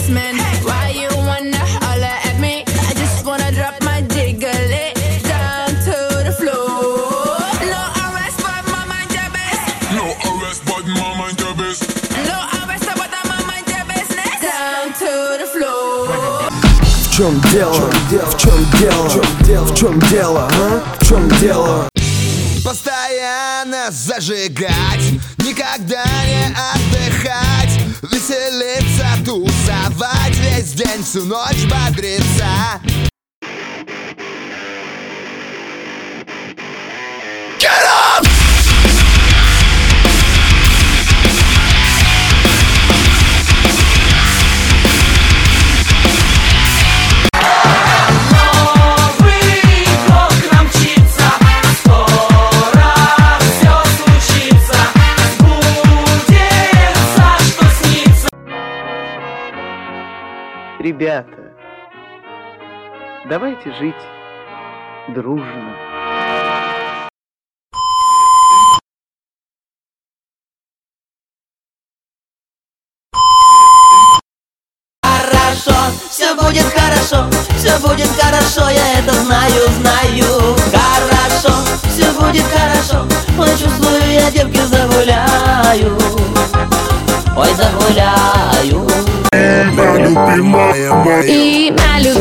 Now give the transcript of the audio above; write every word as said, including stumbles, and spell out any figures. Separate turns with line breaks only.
basement. Why you wanna holler at me? I just wanna drop my jiggle down to the floor. No arrest, but my mind your best.
No arrest, but my mind your best.
No arrest, but my mind your business. Down to the floor.
В чем дело? В чем дело? В чем дело? В чем дело?
Постоянно зажигать, никогда не отдыхать, веселиться, тусовать, весь день, всю ночь бодриться. Get up!
Ребята, давайте жить дружно.
Хорошо, все будет хорошо, все будет хорошо, я это знаю, знаю. Хорошо, все будет хорошо, ой, чувствую, я девки загуляю, ой, загуляю.
И на любви